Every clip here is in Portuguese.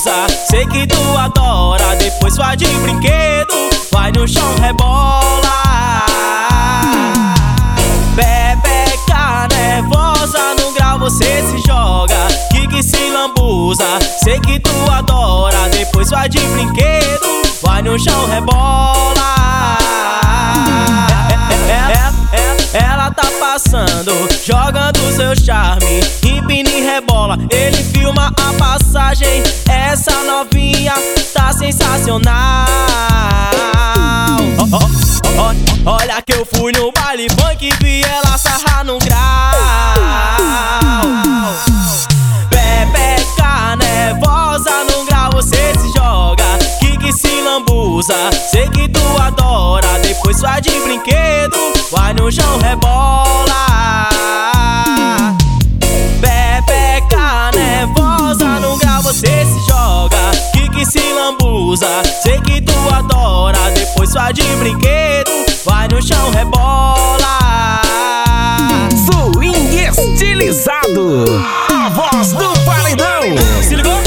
lambuza. Sei que tu adora, depois sua de brinquedo vai no chão, rebola. Pepeca nervosa, no grau você se joga, que se lambuza. Sei que tu adora, depois sua de brinquedo vai no chão, rebola. Ela tá passando, jogando seu charme, empina e rebola. Ele filma a passagem, essa novinha tá sensacional. Olha que eu fui no baile funk e vi ela sarrar num grau. Pepeca nervosa, num grau você se joga, que se lambuza. Sei que tu adora, depois sua de brinquedo vai no chão, rebola. Pepeca nervosa, num grau você se joga, que se lambuza. Sei que tu adora, depois sua de brinquedo vai no chão, rebola. Swing estilizado, a voz do paredão. Se ligou?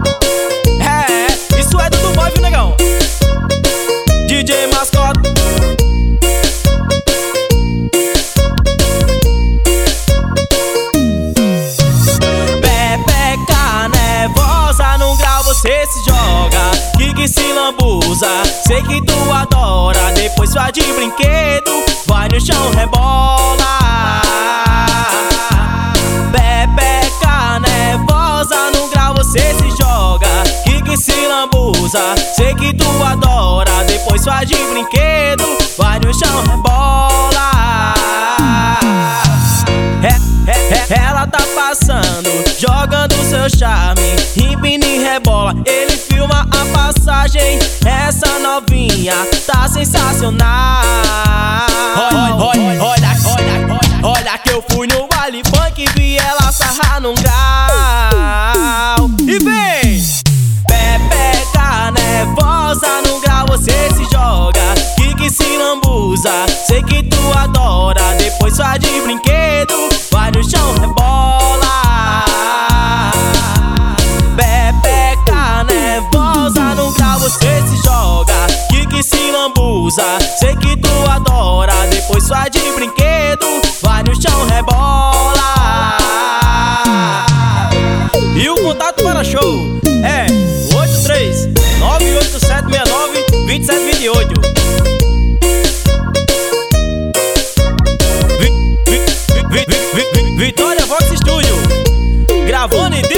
Isso é do boy, viu, negão? DJ Mascote. Pepeca nervosa, num grau você se joga, que se lambuza. Sei que tu adora, depois sua de brinquedo vai no chão, rebola. Pepeca nervosa, num grau você se joga, que se lambuza. Sei que tu adora, depois sua de brinquedo vai no chão, rebola. Ela tá passando, jogando seu charme, empina e rebola. Ele filma a passagem, essa novinha tá sensacional. Olha que eu fui no baile funk e vi ela sarrar num grau. E vem! Pepeca nervosa, num grau você se joga, que se lambuza. Sei que tu adora, depois sua de brinquedo vai no chão, rebola. Pepeca nervosa, num grau você se joga, que se lambuza. Sei que tu adora, depois sua de brinquedo vai no chão, rebola. E o contato para show é 83-98769-2728. Vitória Vox Studio, gravando em